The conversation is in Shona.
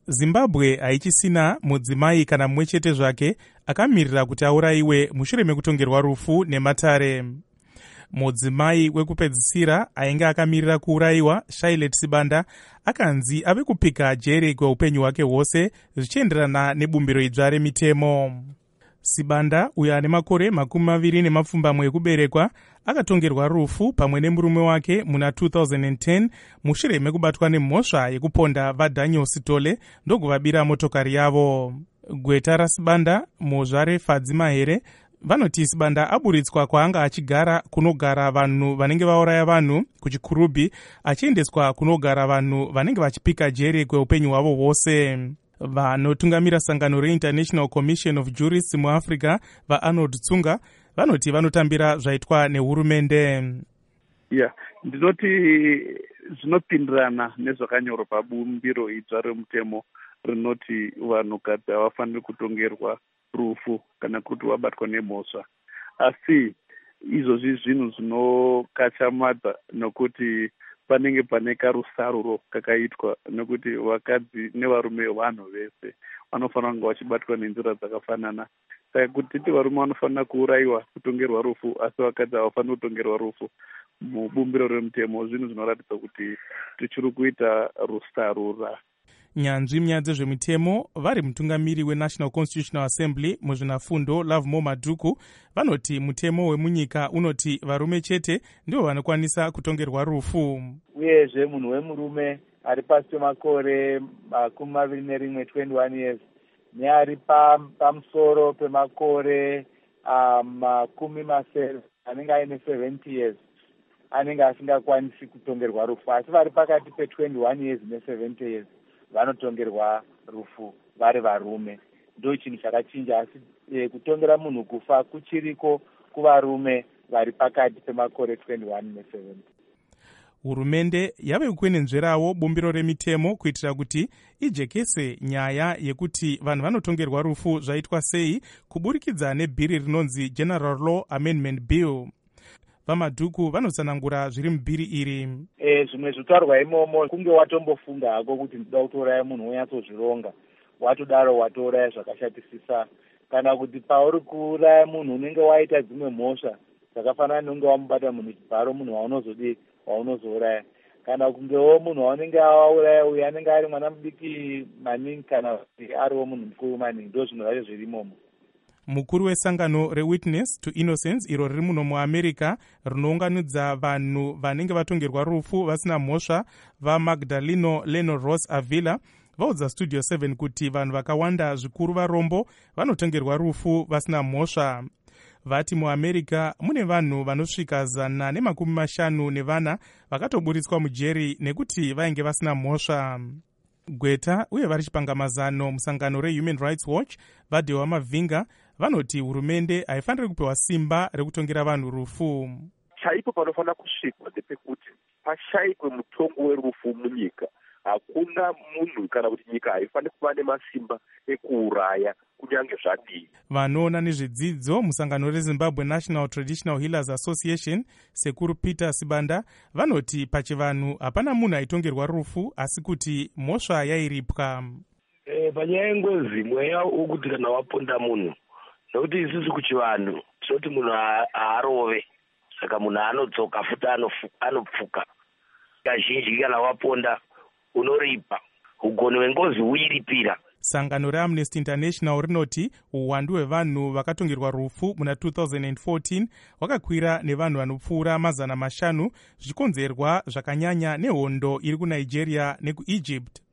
Zimbabwe haichisina mudzimai kana mumwe chete zvake akamirira kuti aurayiwe mushure mekutongerwa rufu nematare. Mudzimai wekupedzisira ainge akamirira kuurayiwa, Charlotte Sibanda, akanzi ave kupika jere kweupenyu hwake hwose zvichienderana nebumbiro idzva remitemo. Sibanda, uyo ane makore 20 ekuberekwa, akatongerwa rufu pamwe nemurume wake muna 2010 mushure mekubatwa nemhosva yekuponda vaDaniel Sitole ndokuvabira motokari yavo. Gweta raSibanda, muzvare Fadzi Mahere, vanoti Sibanda aburitswa kwaanga achigara kunogara vanhu vanenge vauraya vanhu kuchikurubhi, achiendeswa kunogara vanhu vanenge vachipika jere kweupenyu hwavo hwose. Vanotungamira sangano reInternational Commission of Jurists muAfrica, vaArnold Tsunga, vanoti vanotambira zvaitwa nehurumende. Ndinoti zvinopindirana nezvakanyorwa pabumbiro idzva remutemo rinoti vanhukadzi havafaniri kutongerwa rufu kana kuti wabatwa nemhosva. Asi izvozvi zvinhu zvinokachamadza nokuti panenge pane karusaruro kakaitwa, nokuti vakadzi nevarume vanhu vese vanofanira kunge vachibatwa nenzira dzakafanana. Saka kuti titi varume vanofanira kuurayiwa, kutongerwa rufu, asi vakadzi havafaniri kutongerwa rufu mubumbiro remutemo, zvinhu zvinoratidza kuti tichiri kuita rusarura. Nyanzvi munyaya dzezvemitemo vari mutungamiri weNational Constitutional Assembly muzvinafundo Lovemore Madhuku vanoti mutemo wemunyika unoti varume chete ndivo vanokwanisa kutongerwa rufu. Uyezve munhu wemurume ari pasi pemakore 21 years neari pamusoro pemakore 10 anenge aine 70 years anenge asingakwanisi kutongerwa rufu, asi vari pakati pe21 years ne70 years vanotongerwa rufu vari varume. Ndo chinhu chakachinja, asi kutongera munhu kufa kuchiriko kuvarume vari pakati pemakore 21 ne70. Hurumende yave kukwenenzverawo bumbiro remitemo kuitira kuti ijekese nyaya yekuti vanhu vanotongerwa rufu zvaitwa sei kuburikidza nebhiri rinonzi General Law Amendment Bill. VaMadhuku vanotsanangura zviri mubhiri iri. Zvimwe zvotaurwa imomo kunge watombofunga hako kuti ndoda kutouraya munhu wonyatsozvironga, watodaro watouraya zvakashatisisa, kana kuti pauri kuuraya munhu unenge waita dzimwe mhosva dzakafanana nonge wamubata munhu chibharo, munhu waunozouraya, kana kungewo munhu waunenge wauraya uyo anenge ari mwana mudiki maningi kana kuti ariwo munhu mukuru maningi. Ndo zvinhu zvacho zviri imomo. Mukuru wesangano reWitness to Innocence iro riri muno muAmerica rinounganidza vanhu vanenge vatongerwa rufu vasina mhosva, vaMagdaleno Leno Ross Avila, vaudza Studio 7 kuti vanhu vakawanda zvikuru varombo vanotongerwa rufu vasina mhosva. Vati muAmerica mune vanhu vanosvika 150 vakatoburitswa mujeri nekuti vainge vasina mhosva. Gweta uye vari chipangamazano musangano reHuman Rights Watch, Vadhewa Mavhinga, vanoti hurumende haifaniri kupiwa simba rekutongera vanhu rufu. Chaipo panofanira kusvikwa ndepekuti pashayikwe mutongo werufu munyika. Hakuna munhu kana kuti nyika haifaniri kuva nemasimba ekuuraya kunyange zvadii. Vanoona nezvedzidzo musangano reZimbabwe National Traditional Healers Association, Sekuru Peter Sibanda, vanoti pachivanhu hapana munhu aitongerwa rufu asi kuti mhosva yairipwa. Panyaya yengozi mweya wokuti kana waponda munhu, nokuti isusu kuchivanhu tinoti munhu haarove, saka munhu anodzoka futi anopfuka. Kazhinji kana waponda unoripa, ugoni hwengozi huiripira. Sangano reAmnesty International rinoti uwandu hwevanhu vakatongerwa rufu muna 2014 hwakakwira nevanhu vanopfuura 500 zvichikonzerwa zvakanyanya nehondo iri kuNigeria nekuEgypt.